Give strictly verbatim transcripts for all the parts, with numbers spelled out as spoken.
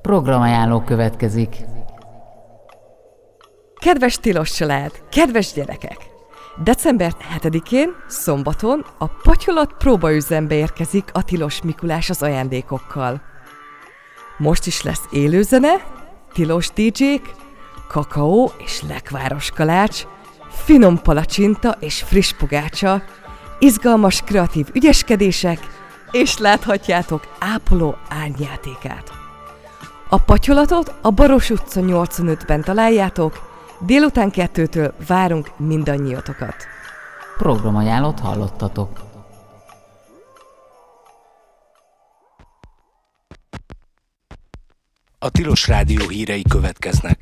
Programajánló következik. Kedves tilos család, kedves gyerekek! december hetedikén, szombaton a Patyolat próbaüzembe érkezik a Tilos Mikulás az ajándékokkal. Most is lesz élőzene, tilos dé dzsék, kakaó és lekváros kalács, finom palacsinta és friss pogácsa, izgalmas kreatív ügyeskedések, és láthatjátok ápoló árnyjátékát. A Patyolatot a Baros utca nyolcvanötben találjátok, délután kettőtől várunk mindannyiatokat. Programajánlót hallottatok. A Tilos Rádió hírei következnek.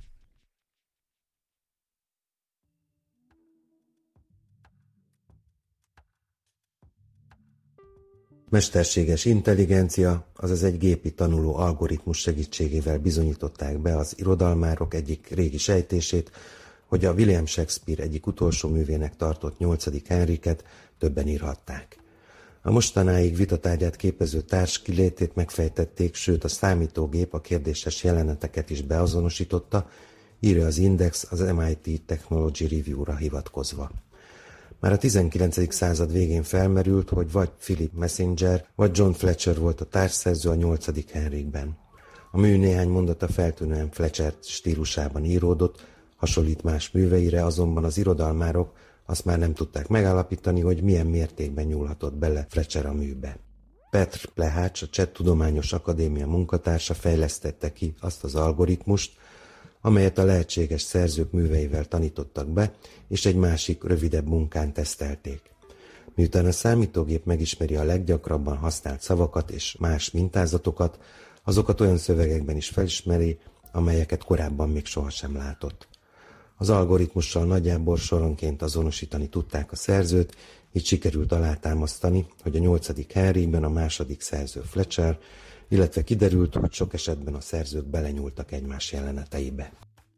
Mesterséges intelligencia, azaz egy gépi tanuló algoritmus segítségével bizonyították be az irodalmárok egyik régi sejtését, hogy a William Shakespeare egyik utolsó művének tartott nyolcadik Henriket többen írhatták. A mostanáig vitatárgyát képező társ kilétét megfejtették, sőt a számítógép a kérdéses jeleneteket is beazonosította, írja az Index az em i té Technology Review-ra hivatkozva. Már a tizenkilencedik század végén felmerült, hogy vagy Philip Messenger, vagy John Fletcher volt a társszerző a nyolcadik Henrikben. A mű néhány mondata feltűnően Fletcher stílusában íródott, hasonlít más műveire, azonban az irodalmárok azt már nem tudták megállapítani, hogy milyen mértékben nyúlhatott bele Fletcher a műbe. Petr Plehács, a Cseh Tudományos Akadémia munkatársa fejlesztette ki azt az algoritmust, amelyet a lehetséges szerzők műveivel tanítottak be, és egy másik, rövidebb munkán tesztelték. Miután a számítógép megismeri a leggyakrabban használt szavakat és más mintázatokat, azokat olyan szövegekben is felismeri, amelyeket korábban még sohasem látott. Az algoritmussal nagyjából soronként azonosítani tudták a szerzőt, így sikerült alátámasztani, hogy a nyolcadik Henrikben a második szerző Fletcher, illetve kiderült, hogy sok esetben a szerzők belenyúltak egymás jeleneteibe.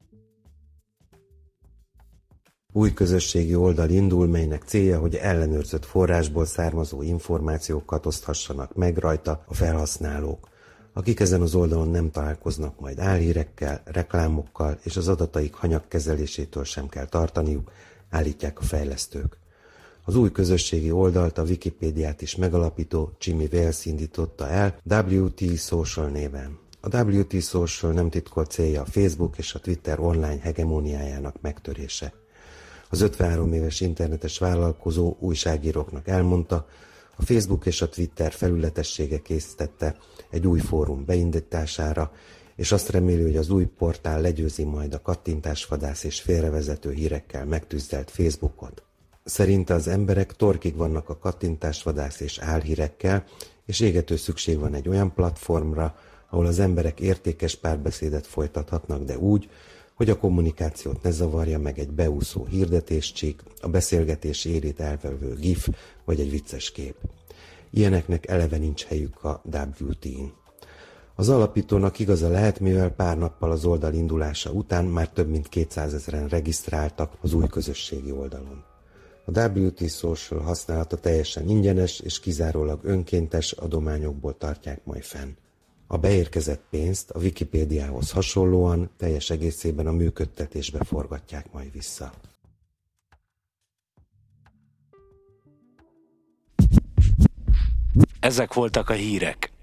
Új közösségi oldal indul, melynek célja, hogy ellenőrzött forrásból származó információkat oszthassanak meg rajta a felhasználók, akik ezen az oldalon nem találkoznak majd álhírekkel, reklámokkal, és az adataik hanyagkezelésétől sem kell tartaniuk, állítják a fejlesztők. Az új közösségi oldalt a Wikipédiát is megalapító Jimmy Wales indította el dupla vé té Social néven. A dupla vé té Social nem titkolt célja a Facebook és a Twitter online hegemóniájának megtörése. Az ötvenhárom éves internetes vállalkozó újságíróknak elmondta, a Facebook és a Twitter felületessége készítette egy új fórum beindítására, és azt reméli, hogy az új portál legyőzi majd a kattintásvadász és félrevezető hírekkel megtűzdelt Facebookot. Szerinte az emberek torkig vannak a kattintásvadász és álhírekkel, és égető szükség van egy olyan platformra, ahol az emberek értékes párbeszédet folytathatnak, de úgy, hogy a kommunikációt ne zavarja meg egy beúszó hirdetéscsík, a beszélgetés érét elvevő gif vagy egy vicces kép. Ilyeneknek eleve nincs helyük a dupla vé té-n. Az alapítónak igaza lehet, mivel pár nappal az oldal indulása után már több mint kétszázezren regisztráltak az új közösségi oldalon. A dupla vé té Social használata teljesen ingyenes és kizárólag önkéntes adományokból tartják majd fenn. A beérkezett pénzt a Wikipédiához hasonlóan teljes egészében a működtetésbe forgatják majd vissza. Ezek voltak a hírek.